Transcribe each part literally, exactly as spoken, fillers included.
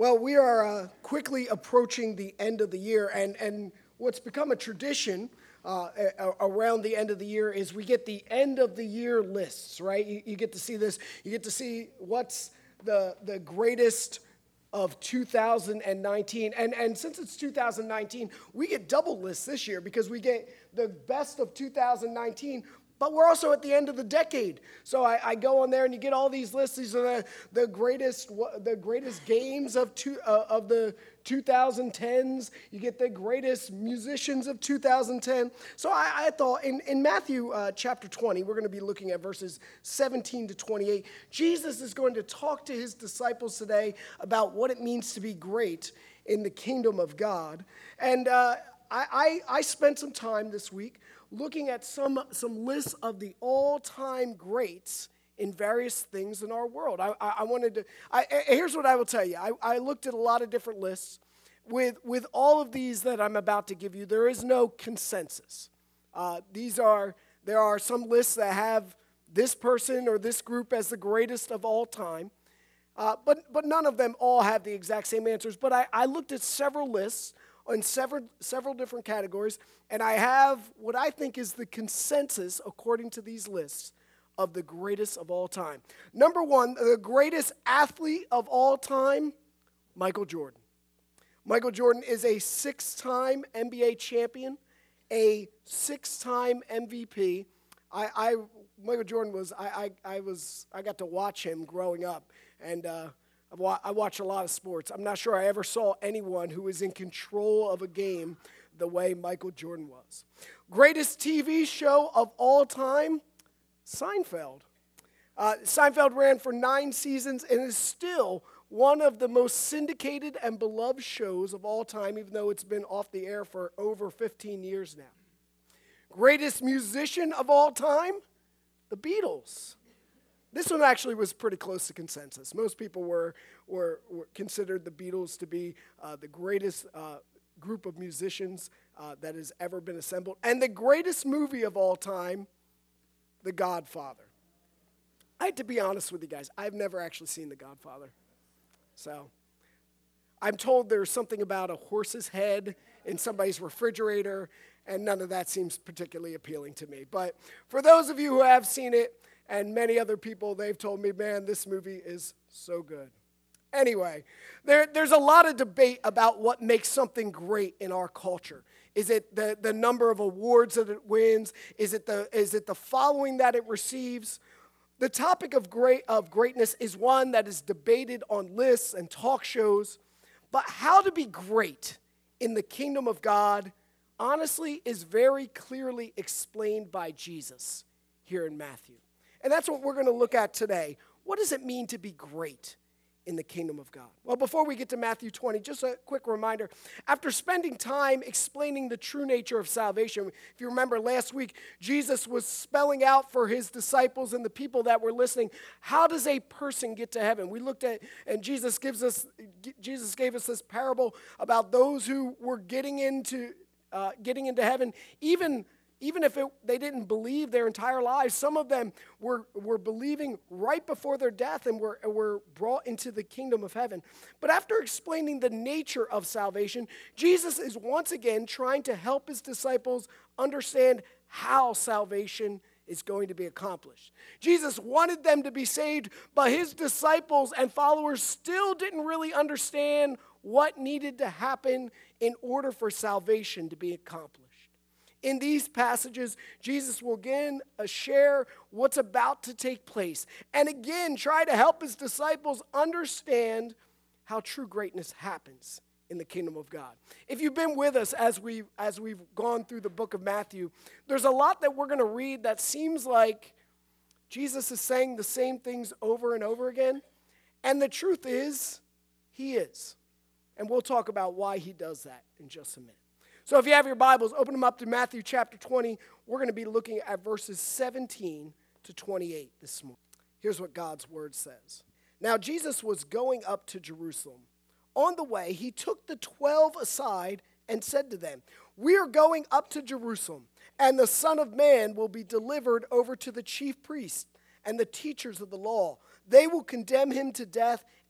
Well, we are uh, quickly approaching the end of the year, and, and what's become a tradition uh, a- around the end of the year is we get the end of the year lists, right? You, you get to see this. You get to see what's the, the greatest of two thousand nineteen. And, and since it's two thousand nineteen, we get double lists this year because we get the best of two thousand nineteen, but we're also at the end of the decade. So I, I go on there and you get all these lists. These are the, the greatest the greatest games of two, uh, of the twenty tens. You get the greatest musicians of two thousand ten. So I, I thought in, in Matthew uh, chapter twenty, we're going to be looking at verses seventeen to twenty-eight. Jesus is going to talk to his disciples today about what it means to be great in the kingdom of God. And uh, I, I, I spent some time this week looking at some, some lists of the all-time greats in various things in our world. I, I, I wanted to, I, here's what I will tell you. I, I looked at a lot of different lists. With, with all of these that I'm about to give you, there is no consensus. Uh, these are, there are some lists that have this person or this group as the greatest of all time, uh, but, but none of them all have the exact same answers. But I, I looked at several lists in several, several different categories, and I have what I think is the consensus, according to these lists, of the greatest of all time. Number one, the greatest athlete of all time, Michael Jordan. Michael Jordan is a six-time N B A champion, a six-time M V P. I, I Michael Jordan was, I, I, I was, I got to watch him growing up, and uh, I watch a lot of sports. I'm not sure I ever saw anyone who was in control of a game the way Michael Jordan was. Greatest T V show of all time, Seinfeld. Uh, Seinfeld ran for nine seasons and is still one of the most syndicated and beloved shows of all time, even though it's been off the air for over fifteen years now. Greatest musician of all time, the Beatles. This one actually was pretty close to consensus. Most people were, were, were considered the Beatles to be uh, the greatest uh, group of musicians uh, that has ever been assembled. And the greatest movie of all time, The Godfather. I had to be honest with you guys. I've never actually seen The Godfather. So I'm told there's something about a horse's head in somebody's refrigerator, and none of that seems particularly appealing to me. But for those of you who have seen it, and many other people, they've told me, man, this movie is so good. Anyway, there, there's a lot of debate about what makes something great in our culture. Is it the, the number of awards that it wins? Is it the, is it the following that it receives? The topic of great of greatness is one that is debated on lists and talk shows. But how to be great in the kingdom of God, honestly, is very clearly explained by Jesus here in Matthew. And that's what we're going to look at today. What does it mean to be great in the kingdom of God? Well, before we get to Matthew twenty, just a quick reminder. After spending time explaining the true nature of salvation, if you remember last week, Jesus was spelling out for his disciples and the people that were listening, how does a person get to heaven? We looked at, and Jesus gives us, Jesus gave us this parable about those who were getting into, uh, getting into heaven, even Even if it, they didn't believe their entire lives, some of them were, were believing right before their death and were, were brought into the kingdom of heaven. But after explaining the nature of salvation, Jesus is once again trying to help his disciples understand how salvation is going to be accomplished. Jesus wanted them to be saved, but his disciples and followers still didn't really understand what needed to happen in order for salvation to be accomplished. In these passages, Jesus will again uh, share what's about to take place and again try to help his disciples understand how true greatness happens in the kingdom of God. If you've been with us as, we, as we've gone through the book of Matthew, there's a lot that we're going to read that seems like Jesus is saying the same things over and over again. And the truth is, he is. And we'll talk about why he does that in just a minute. So if you have your Bibles, open them up to Matthew chapter twenty. We're going to be looking at verses seventeen to twenty-eight this morning. Here's what God's word says. Now Jesus was going up to Jerusalem. On the way, he took the twelve aside and said to them, "We are going up to Jerusalem, and the Son of Man will be delivered over to the chief priests and the teachers of the law. They will condemn him to death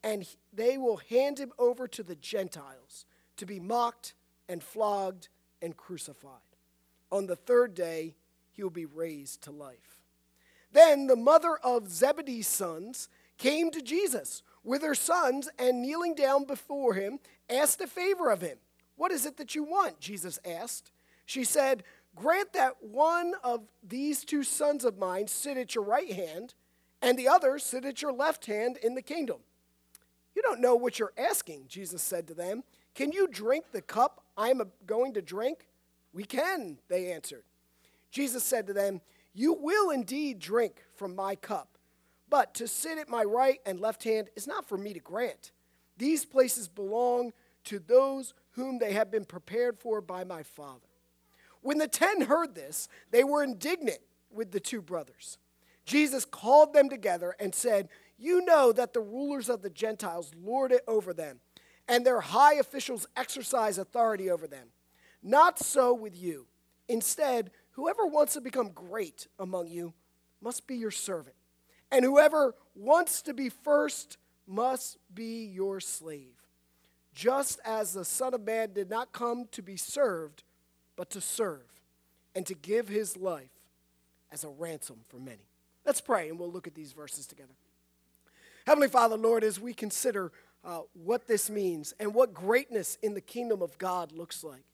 and they will hand him over to the Gentiles to be mocked and flogged and crucified. On the third day, he will be raised to life." Then the mother of Zebedee's sons came to Jesus with her sons, and kneeling down before him, asked a favor of him. "What is it that you want?" Jesus asked. She said, "Grant that one of these two sons of mine sit at your right hand, and the other sit at your left hand in the kingdom." "You don't know what you're asking," Jesus said to them. "Can you drink the cup I am going to drink?" "We can," they answered. Jesus said to them, "You will indeed drink from my cup, but to sit at my right and left hand is not for me to grant. These places belong to those whom they have been prepared for by my Father." When the ten heard this, they were indignant with the two brothers. Jesus called them together and said, "You know that the rulers of the Gentiles lord it over them, and their high officials exercise authority over them. Not so with you. Instead, whoever wants to become great among you must be your servant, and whoever wants to be first must be your slave, just as the Son of Man did not come to be served, but to serve, and to give his life as a ransom for many." Let's pray, and we'll look at these verses together. Heavenly Father, Lord, as we consider uh, what this means and what greatness in the kingdom of God looks like,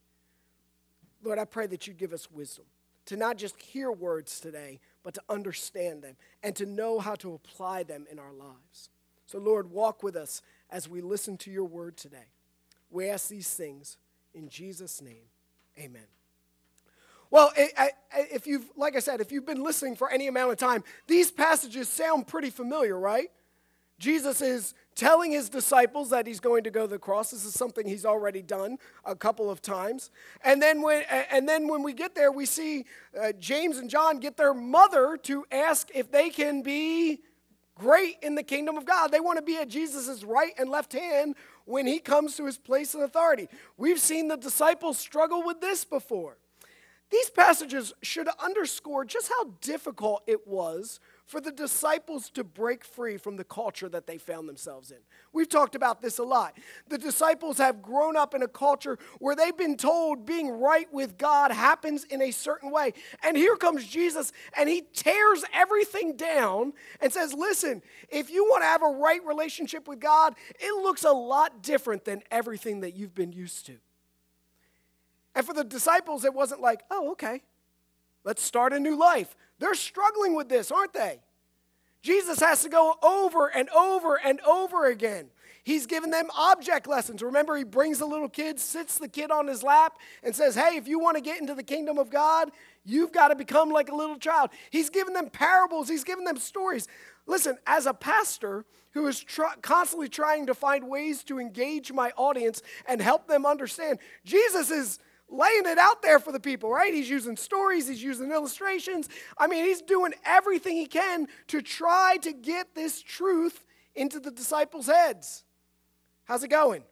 Lord, I pray that you'd give us wisdom to not just hear words today, but to understand them and to know how to apply them in our lives. So, Lord, walk with us as we listen to your word today. We ask these things in Jesus' name. Amen. Well, if you've, like I said, if you've been listening for any amount of time, these passages sound pretty familiar, right? Jesus is telling his disciples that he's going to go to the cross. This is something he's already done a couple of times. And then when, and then when we get there, we see uh, James and John get their mother to ask if they can be great in the kingdom of God. They want to be at Jesus' right and left hand when he comes to his place of authority. We've seen the disciples struggle with this before. These passages should underscore just how difficult it was for the disciples to break free from the culture that they found themselves in. We've talked about this a lot. The disciples have grown up in a culture where they've been told being right with God happens in a certain way. And here comes Jesus, and he tears everything down and says, listen, if you want to have a right relationship with God, it looks a lot different than everything that you've been used to. And for the disciples, it wasn't like, oh, okay, let's start a new life. They're struggling with this, aren't they? Jesus has to go over and over and over again. He's given them object lessons. Remember, he brings the little kid, sits the kid on his lap, and says, hey, if you want to get into the kingdom of God, you've got to become like a little child. He's given them parables. He's given them stories. Listen, as a pastor who is tr- constantly trying to find ways to engage my audience and help them understand, Jesus is laying it out there for the people, right? He's using stories, he's using illustrations. I mean, he's doing everything he can to try to get this truth into the disciples' heads. How's it going?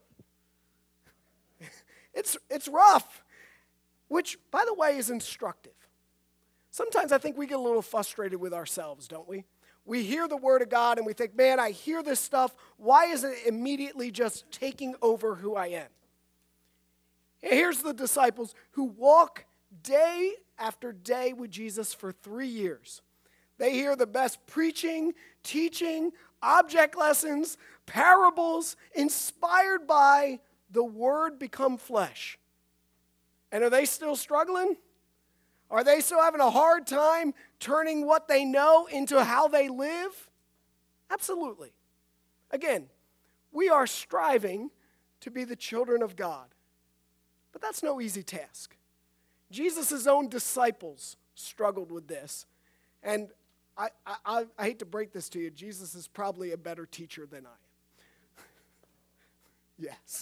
It's, it's rough, which, by the way, is instructive. Sometimes I think we get a little frustrated with ourselves, don't we? We hear the word of God and we think, man, I hear this stuff. Why isn't it immediately just taking over who I am? Here's the disciples who walk day after day with Jesus for three years. They hear the best preaching, teaching, object lessons, parables, inspired by the Word become flesh. And are they still struggling? Are they still having a hard time turning what they know into how they live? Absolutely. Again, we are striving to be the children of God. But that's no easy task. Jesus' own disciples struggled with this. And I, I, I hate to break this to you, Jesus is probably a better teacher than I am. Yes.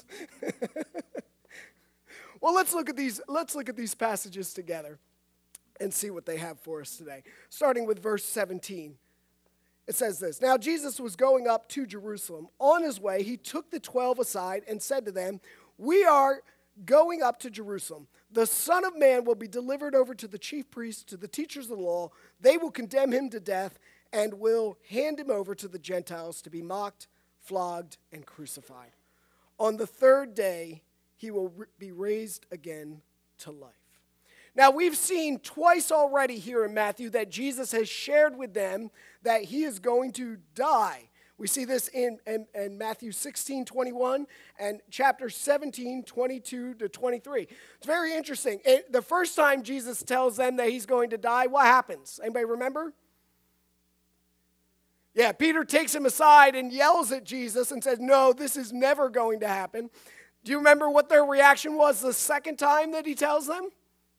Well, let's look at these, let's look at these passages together and see what they have for us today. Starting with verse seventeen. It says this, "Now Jesus was going up to Jerusalem. On his way, he took the twelve aside and said to them, 'We are going up to Jerusalem. The Son of Man will be delivered over to the chief priests, to the teachers of the law. They will condemn him to death and will hand him over to the Gentiles to be mocked, flogged, and crucified. On the third day, he will be raised again to life. Now, we've seen twice already here in Matthew that Jesus has shared with them that he is going to die. We see this in, in, in Matthew sixteen twenty-one and chapter seventeen twenty-two to twenty-three. It's very interesting. It, the first time Jesus tells them that he's going to die, what happens? Anybody remember? Yeah, Peter takes him aside and yells at Jesus and says, no, this is never going to happen. Do you remember what their reaction was the second time that he tells them?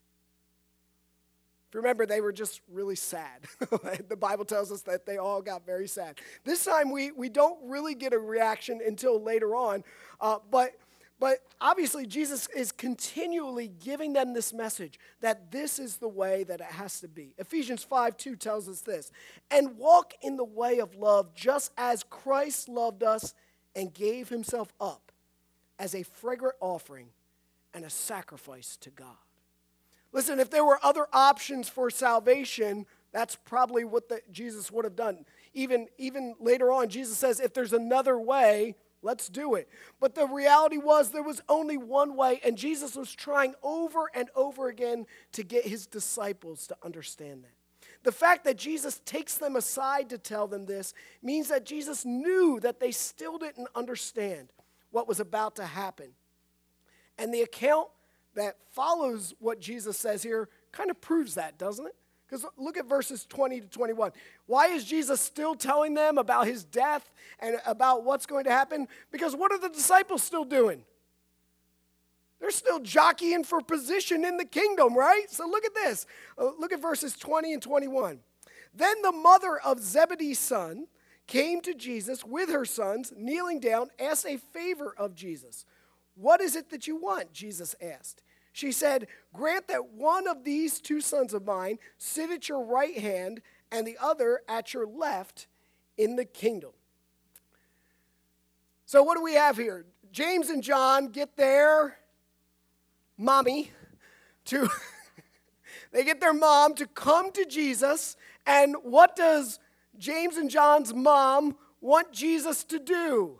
If you remember, they were just really sad. The Bible tells us that they all got very sad. This time, we, we don't really get a reaction until later on. Uh, but, but obviously, Jesus is continually giving them this message that this is the way that it has to be. Ephesians five two tells us this, and walk in the way of love just as Christ loved us and gave himself up as a fragrant offering and a sacrifice to God. Listen, if there were other options for salvation, that's probably what the, Jesus would have done. Even, even later on, Jesus says, if there's another way, let's do it. But the reality was there was only one way, and Jesus was trying over and over again to get his disciples to understand that. The fact that Jesus takes them aside to tell them this means that Jesus knew that they still didn't understand what was about to happen. And the account that follows what Jesus says here kind of proves that, doesn't it? Because look at verses twenty to twenty-one. Why is Jesus still telling them about his death and about what's going to happen? Because what are the disciples still doing? They're still jockeying for position in the kingdom, right? So look at this. Uh, look at verses twenty and twenty-one. Then the mother of Zebedee's son came to Jesus with her sons, kneeling down, asked a favor of Jesus. What is it that you want? Jesus asked. She said, grant that one of these two sons of mine sit at your right hand and the other at your left in the kingdom. So what do we have here? James and John get their mommy to, they get their mom to come to Jesus. And what does James and John's mom want Jesus to do?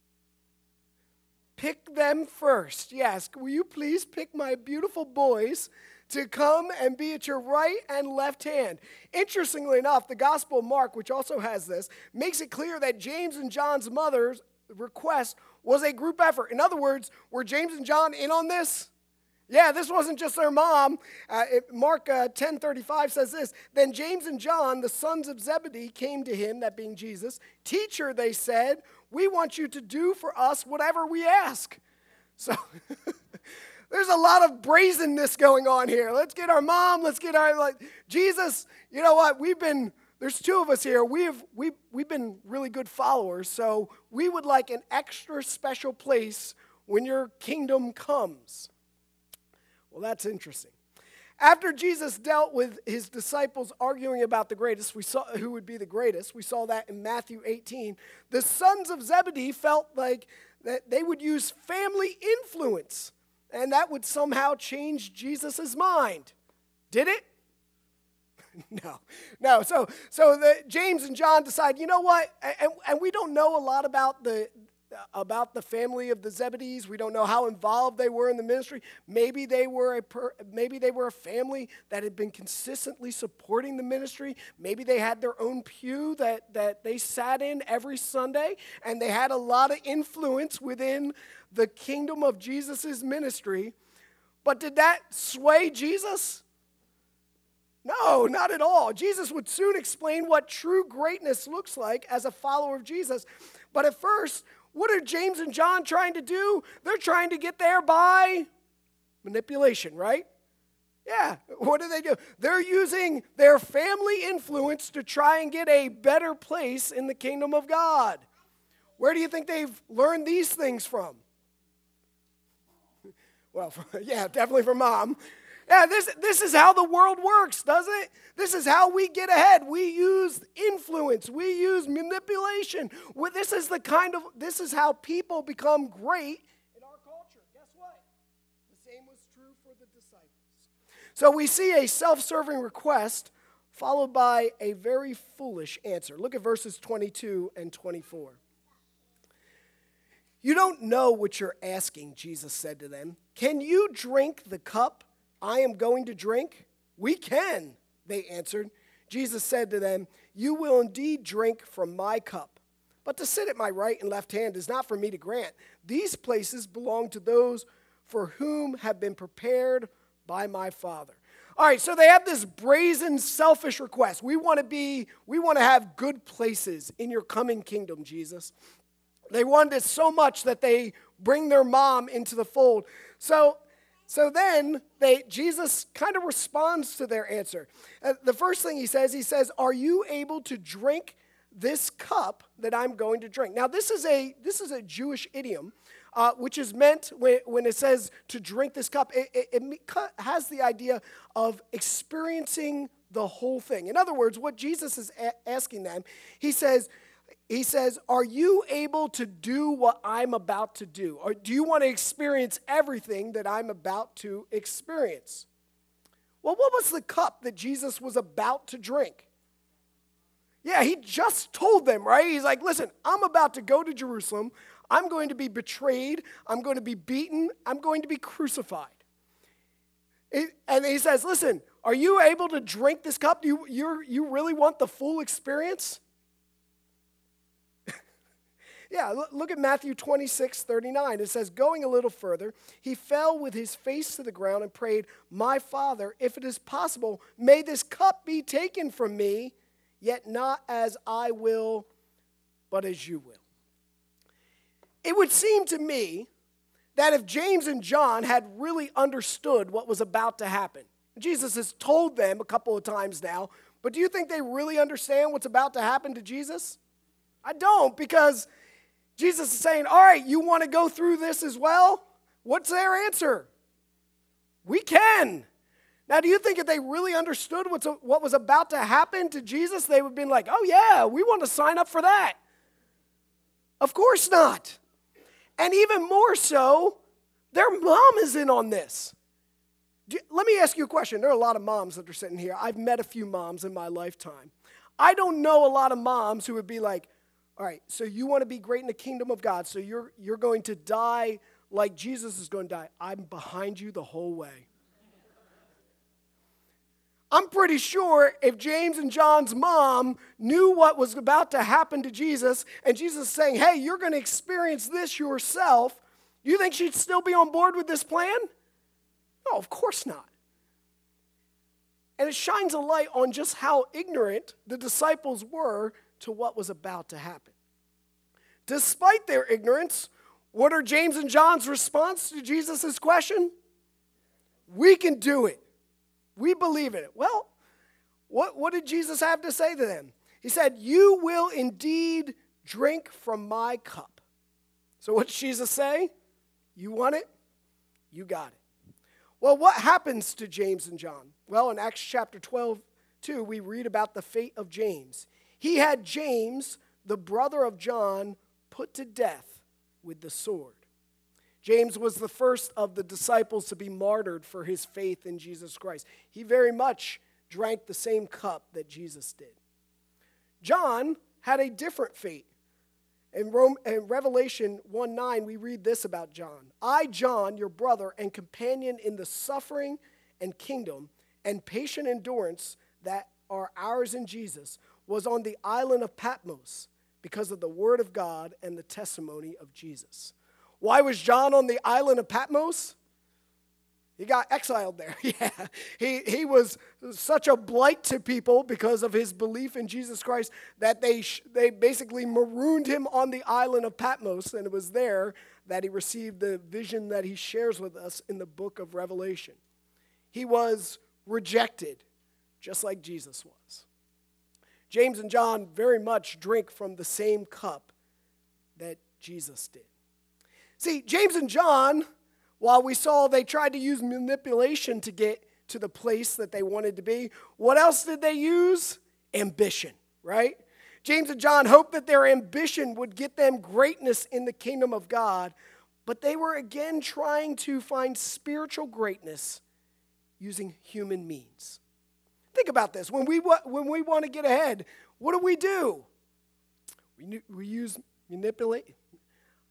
Pick them first. Yes, will you please pick my beautiful boys to come and be at your right and left hand? Interestingly enough, the Gospel of Mark, which also has this, makes it clear that James and John's mother's request was a group effort. In other words, were James and John in on this? Yeah, this wasn't just their mom. Uh, it, Mark uh, ten thirty-five says this, then James and John, the sons of Zebedee, came to him, that being Jesus. Teacher, they said, we want you to do for us whatever we ask. So there's a lot of brazenness going on here. Let's get our mom, let's get our, like, Jesus, you know what, we've been, there's two of us here. We've, we've, we've been really good followers, so we would like an extra special place when your kingdom comes. Well, that's interesting. After Jesus dealt with his disciples arguing about the greatest, we saw who would be the greatest. We saw that in Matthew eighteen. The sons of Zebedee felt like that they would use family influence, and that would somehow change Jesus' mind. Did it? No, no. So, so the, James and John decide, you know what? And, and we don't know a lot about the about the family of the Zebedees. We don't know how involved they were in the ministry. Maybe they were a per, maybe they were a family that had been consistently supporting the ministry. Maybe they had their own pew that, that they sat in every Sunday, and they had a lot of influence within the kingdom of Jesus' ministry. But did that sway Jesus? No, not at all. Jesus would soon explain what true greatness looks like as a follower of Jesus. But at first, what are James and John trying to do? They're trying to get there by manipulation, right? Yeah, what do they do? They're using their family influence to try and get a better place in the kingdom of God. Where do you think they've learned these things from? Well, yeah, definitely from mom. Yeah, this, this is how the world works, doesn't it? This is how we get ahead. We use influence. We use manipulation. Well, this is the kind of, this is how people become great in our culture. Guess what? The same was true for the disciples. So we see a self-serving request followed by a very foolish answer. Look at verses twenty-two and twenty-four. You don't know what you're asking, Jesus said to them. Can you drink the cup I am going to drink? We can, they answered. Jesus said to them, you will indeed drink from my cup, but to sit at my right and left hand is not for me to grant. These places belong to those for whom have been prepared by my Father. All right, so they have this brazen, selfish request. We want to be, we want to have good places in your coming kingdom, Jesus. They wanted it so much that they bring their mom into the fold. So, so then they, Jesus kind of responds to their answer. Uh, the first thing he says, he says, are you able to drink this cup that I'm going to drink? Now, this is a this is a Jewish idiom, uh, which is meant when, when it says to drink this cup, it, it, it has the idea of experiencing the whole thing. In other words, what Jesus is a- asking them, he says, he says, are you able to do what I'm about to do? Or do you want to experience everything that I'm about to experience? Well, what was the cup that Jesus was about to drink? Yeah, he just told them, right? He's like, listen, I'm about to go to Jerusalem. I'm going to be betrayed. I'm going to be beaten. I'm going to be crucified. It, and he says, listen, are you able to drink this cup? You, you you really want the full experience? Yeah, look, look at Matthew twenty-six, thirty-nine. It says, going a little further, he fell with his face to the ground and prayed, my Father, if it is possible, may this cup be taken from me, yet not as I will, but as you will. It would seem to me that if James and John had really understood what was about to happen, Jesus has told them a couple of times now, but do you think they really understand what's about to happen to Jesus? I don't, because Jesus is saying, all right, you want to go through this as well? What's their answer? We can. Now, do you think if they really understood what's, what was about to happen to Jesus, they would have been like, oh yeah, we want to sign up for that? Of course not. And even more so, their mom is in on this. Do, let me ask you a question. There are a lot of moms that are sitting here. I've met a few moms in my lifetime. I don't know a lot of moms who would be like, all right, so you want to be great in the kingdom of God, so you're, you're going to die like Jesus is going to die. I'm behind you the whole way. I'm pretty sure if James and John's mom knew what was about to happen to Jesus, and Jesus is saying, hey, you're going to experience this yourself, you think she'd still be on board with this plan? No, of course not. And it shines a light on just how ignorant the disciples were to what was about to happen. Despite their ignorance, what are James and John's response to Jesus' question? We can do it. We believe in it. Well, what, what did Jesus have to say to them? He said, you will indeed drink from my cup. So what did Jesus say? You want it? You got it. Well, what happens to James and John? Well, in Acts chapter twelve, two, we read about the fate of James. He had James, the brother of John, put to death with the sword. James was the first of the disciples to be martyred for his faith in Jesus Christ. He very much drank the same cup that Jesus did. John had a different fate. In, Rome, in Revelation one nine, we read this about John. I, John, your brother and companion in the suffering and kingdom and patient endurance that are ours in Jesus, was on the island of Patmos because of the word of God and the testimony of Jesus. Why was John on the island of Patmos? He got exiled there. Yeah, he, he was such a blight to people because of his belief in Jesus Christ that they, sh- they basically marooned him on the island of Patmos, and it was there that he received the vision that he shares with us in the book of Revelation. He was rejected, just like Jesus was. James and John very much drink from the same cup that Jesus did. See, James and John, while we saw they tried to use manipulation to get to the place that they wanted to be, what else did they use? Ambition, right? James and John hoped that their ambition would get them greatness in the kingdom of God, but they were again trying to find spiritual greatness using human means. Think about this. When we, when we want to get ahead, what do we do? We, we use manipulate.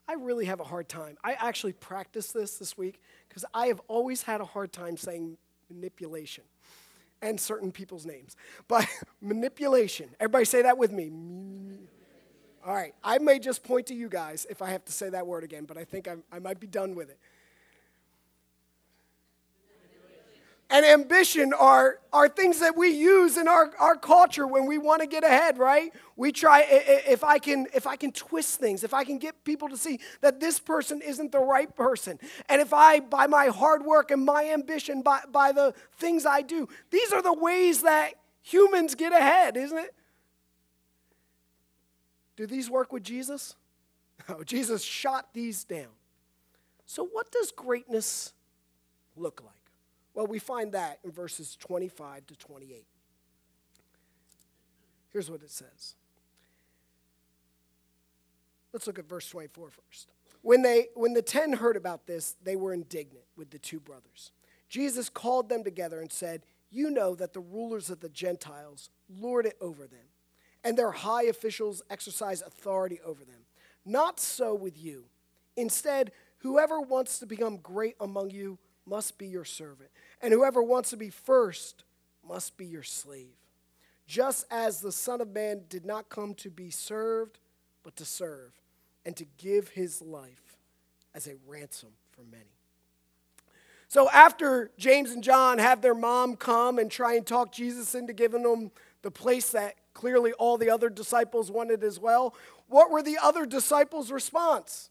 I really have a hard time. I actually practiced this this week because I have always had a hard time saying manipulation and certain people's names. But manipulation, everybody say that with me. All right, I may just point to you guys if I have to say that word again, but I think I'm, I might be done with it. And ambition are, are things that we use in our, our culture when we want to get ahead, right? We try, if I can if I can twist things, if I can get people to see that this person isn't the right person, and if I, by my hard work and my ambition, by, by the things I do, these are the ways that humans get ahead, isn't it? Do these work with Jesus? No, Jesus shot these down. So what does greatness look like? Well, we find that in verses twenty-five to twenty-eight. Here's what it says. Let's look at verse twenty-four first. When they, when the ten heard about this, they were indignant with the two brothers. Jesus called them together and said, "You know that the rulers of the Gentiles lord it over them, and their high officials exercise authority over them. Not so with you. Instead, whoever wants to become great among you must be your servant, and whoever wants to be first must be your slave. Just as the Son of Man did not come to be served, but to serve, and to give his life as a ransom for many." So after James and John have their mom come and try and talk Jesus into giving them the place that clearly all the other disciples wanted as well, what were the other disciples' response?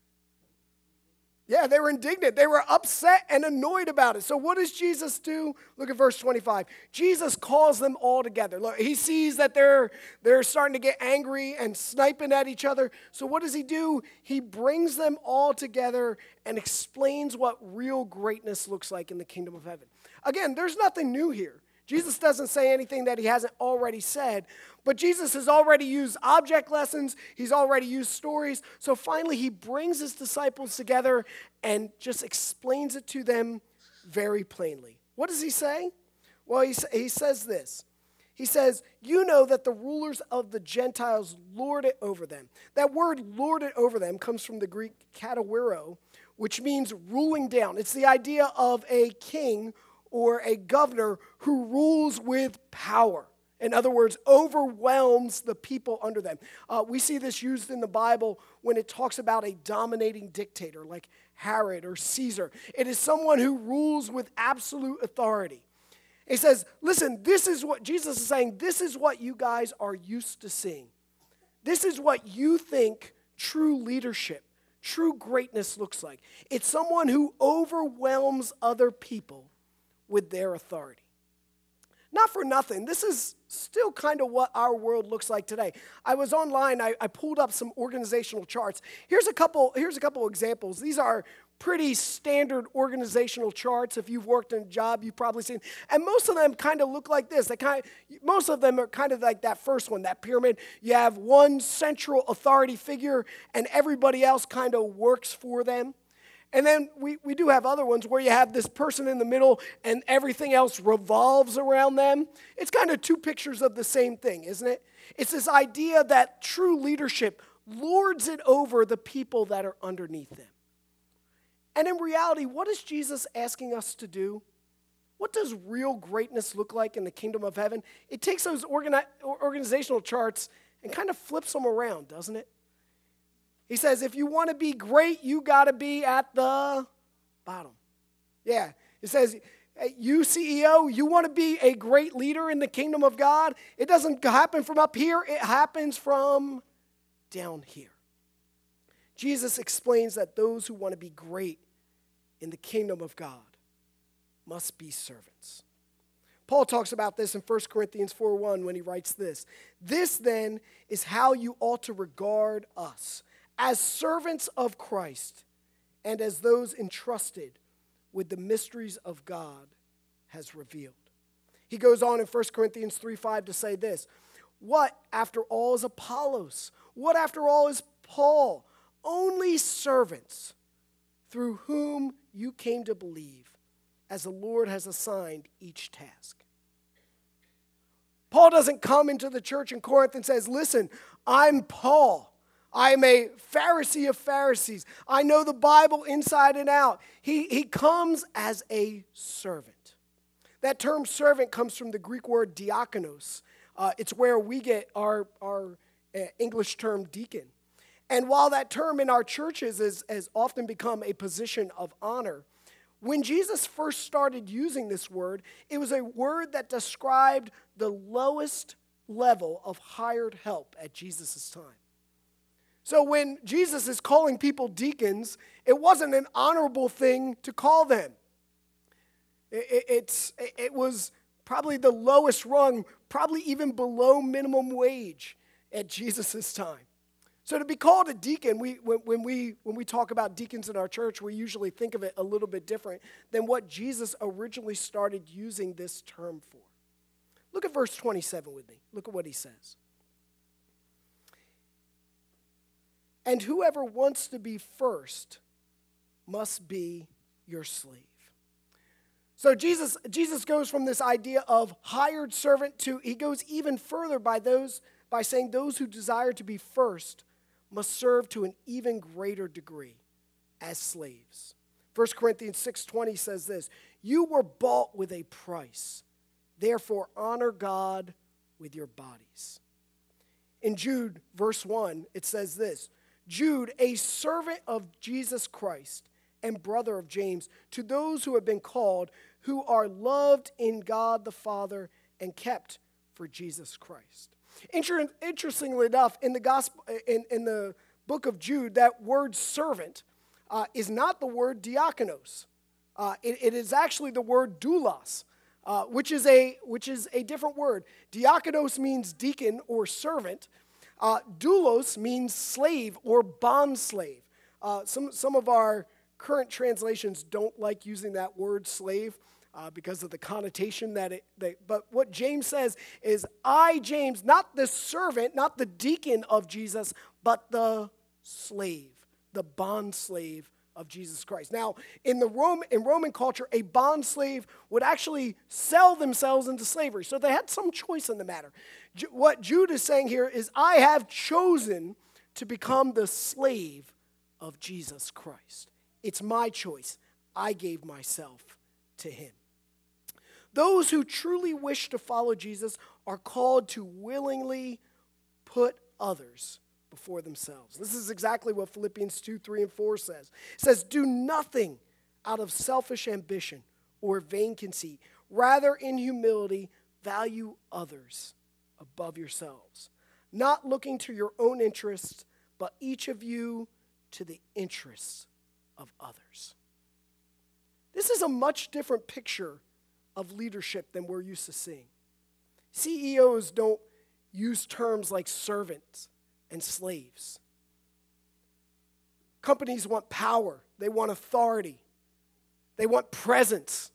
Yeah, they were indignant. They were upset and annoyed about it. So what does Jesus do? Look at verse twenty-five. Jesus calls them all together. Look, he sees that they're, they're starting to get angry and sniping at each other. So what does he do? He brings them all together and explains what real greatness looks like in the kingdom of heaven. Again, there's nothing new here. Jesus doesn't say anything that he hasn't already said, but Jesus has already used object lessons. He's already used stories. So finally, he brings his disciples together and just explains it to them very plainly. What does he say? Well, he, he says this. He says, "You know that the rulers of the Gentiles lord it over them." That word lord it over them comes from the Greek katawiro, which means ruling down. It's the idea of a king or a governor who rules with power. In other words, overwhelms the people under them. Uh, we see this used in the Bible when it talks about a dominating dictator like Herod or Caesar. It is someone who rules with absolute authority. He says, listen, this is what Jesus is saying, this is what you guys are used to seeing. This is what you think true leadership, true greatness looks like. It's someone who overwhelms other people with their authority. Not for nothing, this is still kind of what our world looks like today. I was online, I, I pulled up some organizational charts. Here's a couple, here's a couple examples. These are pretty standard organizational charts. If you've worked in a job, you've probably seen. And most of them kind of look like this. They kind of, most of them are kind of like that first one, that pyramid. You have one central authority figure, and everybody else kind of works for them. And then we, we do have other ones where you have this person in the middle and everything else revolves around them. It's kind of two pictures of the same thing, isn't it? It's this idea that true leadership lords it over the people that are underneath them. And in reality, what is Jesus asking us to do? What does real greatness look like in the kingdom of heaven? It takes those organi- organizational charts and kind of flips them around, doesn't it? He says, if you want to be great, you got to be at the bottom. Yeah, it says, you C E O, you want to be a great leader in the kingdom of God? It doesn't happen from up here. It happens from down here. Jesus explains that those who want to be great in the kingdom of God must be servants. Paul talks about this in First Corinthians four one when he writes this. This then is how you ought to regard us, as servants of Christ and as those entrusted with the mysteries of God has revealed. He goes on in First Corinthians three five to say this. What after all is Apollos? What after all is Paul? Only servants through whom you came to believe, as the Lord has assigned each task. Paul doesn't come into the church in Corinth and says, listen, I'm Paul. I am a Pharisee of Pharisees. I know the Bible inside and out. He, he comes as a servant. That term servant comes from the Greek word diakonos. Uh, it's where we get our, our uh, English term deacon. And while that term in our churches is, has often become a position of honor, when Jesus first started using this word, it was a word that described the lowest level of hired help at Jesus' time. So when Jesus is calling people deacons, it wasn't an honorable thing to call them. It, it, it's, it was probably the lowest rung, probably even below minimum wage at Jesus' time. So to be called a deacon, we, when, when, we, when we talk about deacons in our church, we usually think of it a little bit different than what Jesus originally started using this term for. Look at verse twenty-seven with me. Look at what he says. And whoever wants to be first must be your slave. So Jesus, Jesus goes from this idea of hired servant to, he goes even further by those by saying those who desire to be first must serve to an even greater degree as slaves. First Corinthians six twenty says this, you were bought with a price. Therefore, honor God with your bodies. In Jude, verse one, it says this, Jude, a servant of Jesus Christ and brother of James, to those who have been called, who are loved in God the Father and kept for Jesus Christ. Inter- interestingly enough, in the gospel, in, in the book of Jude, that word servant uh, is not the word diakonos. Uh, it, it is actually the word doulos, uh, which is a which is a different word. Diakonos means deacon or servant. Uh, doulos means slave or bond slave. Uh, some some of our current translations don't like using that word slave. Uh, because of the connotation that it, they, but what James says is, I, James, not the servant, not the deacon of Jesus, but the slave, the bond slave of Jesus Christ. Now, in the Rome, in Roman culture, a bond slave would actually sell themselves into slavery, so they had some choice in the matter. Ju- what Jude is saying here is, I have chosen to become the slave of Jesus Christ. It's my choice. I gave myself to him. Those who truly wish to follow Jesus are called to willingly put others before themselves. This is exactly what Philippians two, three, and four says. It says, do nothing out of selfish ambition or vain conceit. Rather, in humility, value others above yourselves, not looking to your own interests, but each of you to the interests of others. This is a much different picture of leadership than we're used to seeing. C E Os don't use terms like servants and slaves. Companies want power. They want authority. They want presence.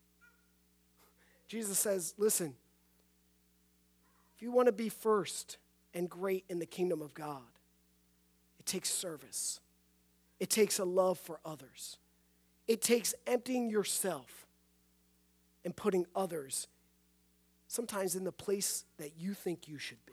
Jesus says, listen, if you want to be first and great in the kingdom of God, it takes service. It takes a love for others. It takes emptying yourself and putting others sometimes in the place that you think you should be.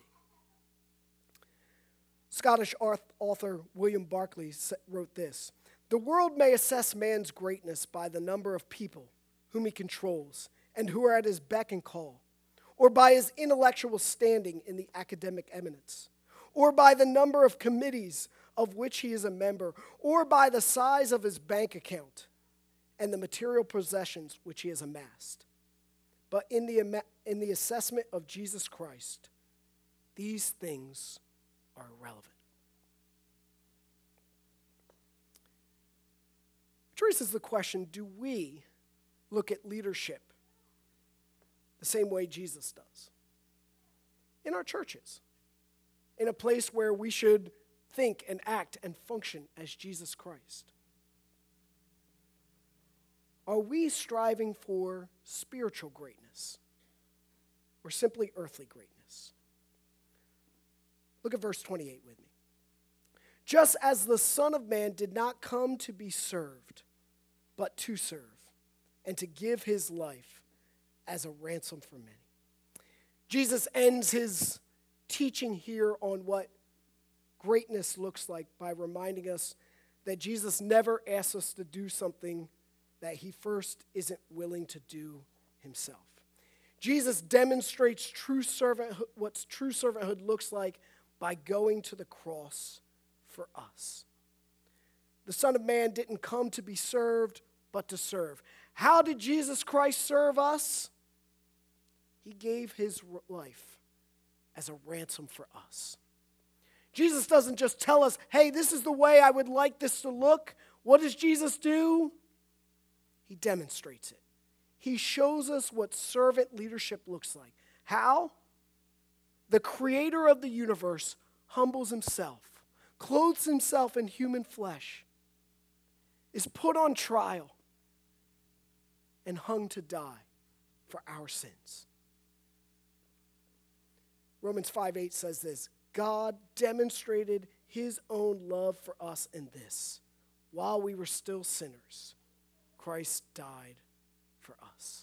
Scottish author William Barclay wrote this, the world may assess man's greatness by the number of people whom he controls and who are at his beck and call, or by his intellectual standing in the academic eminence, or by the number of committees of which he is a member, or by the size of his bank account and the material possessions which he has amassed. But in the, in the assessment of Jesus Christ, these things are irrelevant. Which raises the question, do we look at leadership the same way Jesus does? In our churches, in a place where we should think and act and function as Jesus Christ. Are we striving for spiritual greatness or simply earthly greatness? Look at verse twenty-eight with me. Just as the Son of Man did not come to be served, but to serve, and to give his life as a ransom for many. Jesus ends his teaching here on what greatness looks like by reminding us that Jesus never asks us to do something that he first isn't willing to do himself. Jesus demonstrates true servanthood, what true servanthood looks like by going to the cross for us. The Son of Man didn't come to be served, but to serve. How did Jesus Christ serve us? He gave his life as a ransom for us. Jesus doesn't just tell us, hey, this is the way I would like this to look. What does Jesus do? He demonstrates it. He shows us what servant leadership looks like. How? The creator of the universe humbles himself, clothes himself in human flesh, is put on trial, and hung to die for our sins. Romans five eight says this, God demonstrated his own love for us in this. While we were still sinners, Christ died for us.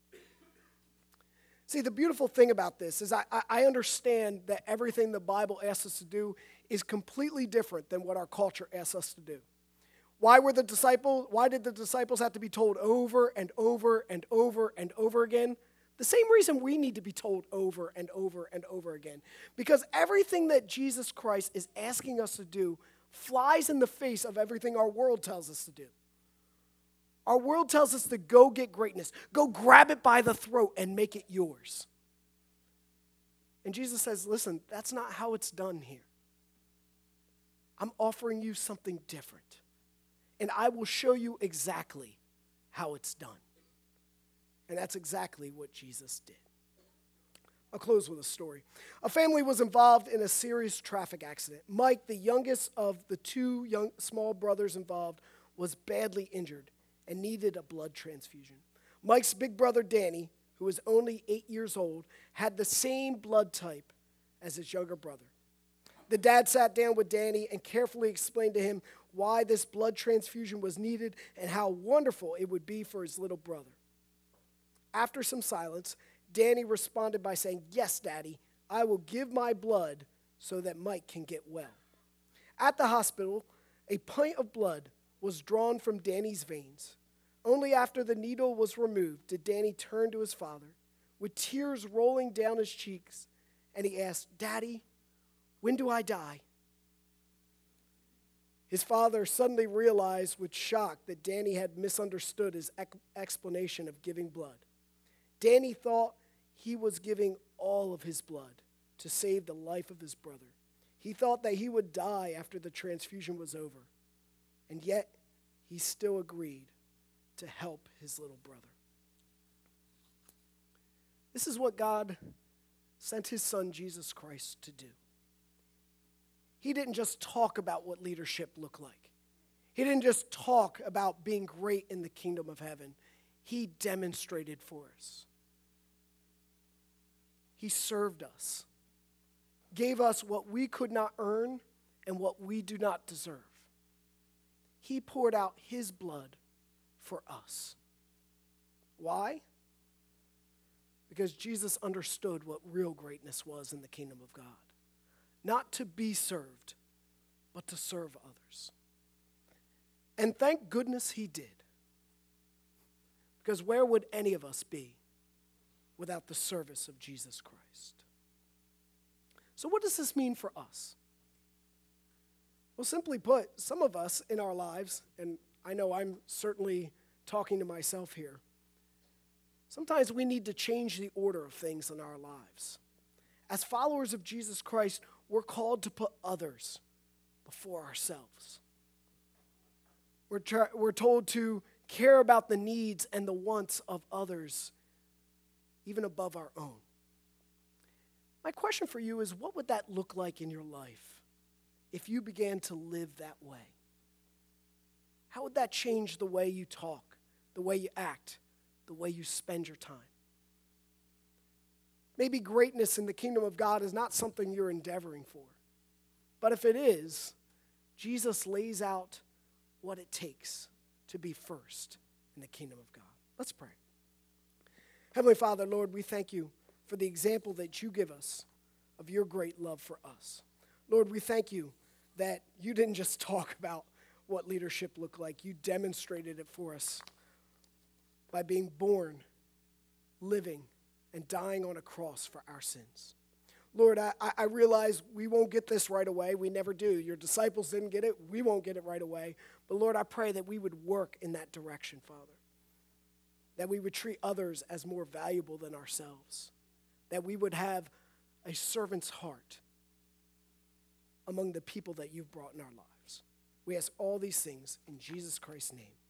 See, the beautiful thing about this is I, I understand that everything the Bible asks us to do is completely different than what our culture asks us to do. Why were the disciples, why did the disciples have to be told over and over and over and over again? The same reason we need to be told over and over and over again. Because everything that Jesus Christ is asking us to do flies in the face of everything our world tells us to do. Our world tells us to go get greatness. Go grab it by the throat and make it yours. And Jesus says, listen, that's not how it's done here. I'm offering you something different. And I will show you exactly how it's done. And that's exactly what Jesus did. I'll close with a story. A family was involved in a serious traffic accident. Mike, the youngest of the two young small brothers involved, was badly injured and needed a blood transfusion. Mike's big brother, Danny, who was only eight years old, had the same blood type as his younger brother. The dad sat down with Danny and carefully explained to him why this blood transfusion was needed and how wonderful it would be for his little brother. After some silence, Danny responded by saying, "Yes, Daddy, I will give my blood so that Mike can get well." At the hospital, a pint of blood was drawn from Danny's veins. Only after the needle was removed did Danny turn to his father, with tears rolling down his cheeks, and he asked, "Daddy, when do I die?" His father suddenly realized with shock that Danny had misunderstood his ex- explanation of giving blood. Danny thought he was giving all of his blood to save the life of his brother. He thought that he would die after the transfusion was over, and yet he still agreed to help his little brother. This is what God sent his son, Jesus Christ, to do. He didn't just talk about what leadership looked like. He didn't just talk about being great in the kingdom of heaven. He demonstrated for us. He served us, gave us what we could not earn and what we do not deserve. He poured out his blood for us. Why? Because Jesus understood what real greatness was in the kingdom of God. Not to be served, but to serve others. And thank goodness he did. Because where would any of us be without the service of Jesus Christ? So what does this mean for us? Well, simply put, some of us in our lives, and I know I'm certainly talking to myself here, sometimes we need to change the order of things in our lives. As followers of Jesus Christ, we're called to put others before ourselves. We're, tra- we're told to care about the needs and the wants of others, even above our own. My question for you is, what would that look like in your life if you began to live that way? How would that change the way you talk, the way you act, the way you spend your time? Maybe greatness in the kingdom of God is not something you're endeavoring for. But if it is, Jesus lays out what it takes to be first in the kingdom of God. Let's pray. Heavenly Father, Lord, we thank you for the example that you give us of your great love for us. Lord, we thank you that you didn't just talk about what leadership looked like. You demonstrated it for us by being born, living, and dying on a cross for our sins. Lord, I, I realize we won't get this right away. We never do. Your disciples didn't get it. We won't get it right away. But Lord, I pray that we would work in that direction, Father. That we would treat others as more valuable than ourselves. That we would have a servant's heart among the people that you've brought in our lives. We ask all these things in Jesus Christ's name.